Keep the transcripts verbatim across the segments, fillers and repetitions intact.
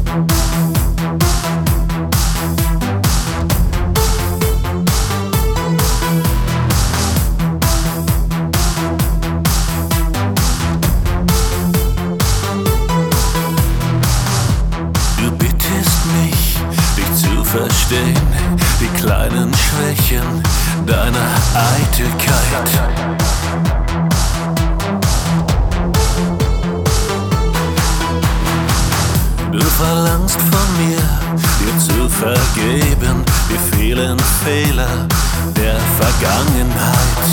Verstehen die kleinen Schwächen deiner Eitelkeit. Du verlangst von mir, dir zu vergeben die vielen Fehler der Vergangenheit.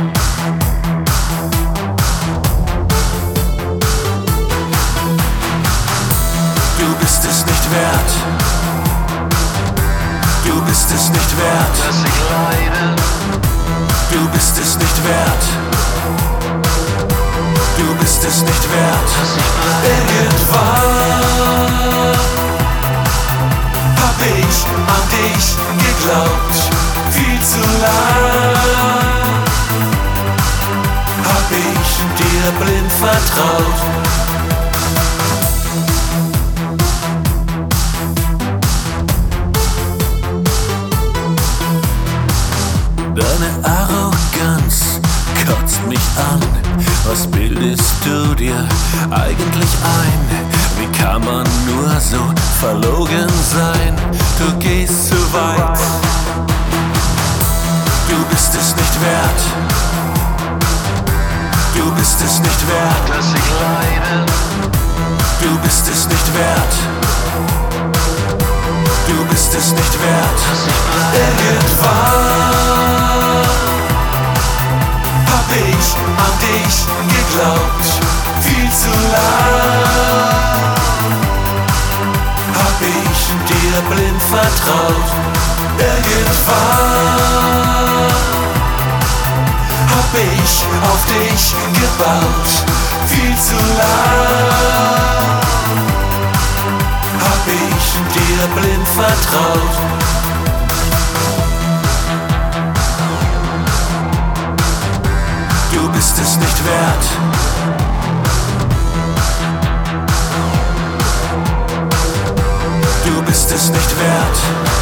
Du bist es nicht wert. Du bist es nicht wert, dass ich leide. Du bist es nicht wert. Du bist es nicht wert, dass ich bleibe. Irgendwann hab ich an dich geglaubt, viel zu lang hab ich dir blind vertraut. Deine Arroganz kotzt mich an. Was bildest du dir eigentlich ein? Wie kann man nur so verlogen sein? Du gehst zu weit. Du bist es nicht wert. Du bist es nicht wert, dass ich leide. Du bist es nicht wert. Du bist es nicht wert, dass ich bleibe. Irgendwann hab ich an dich geglaubt, viel zu lang hab ich dir blind vertraut. Irgendwann hab ich auf dich gebaut, viel zu lang hab ich dir blind vertraut. Du bist es nicht wert. Du bist es nicht wert.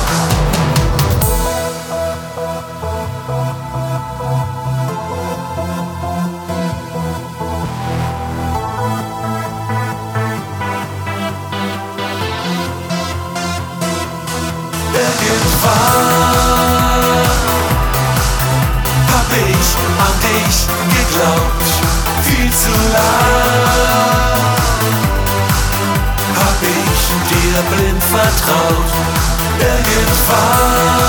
Irgendwann hab ich an dich geglaubt, viel zu lang hab ich dir blind vertraut. Irgendwann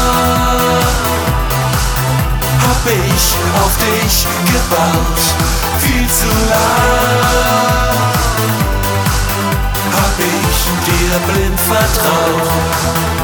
hab ich auf dich gebaut, viel zu lang hab ich dir blind vertraut.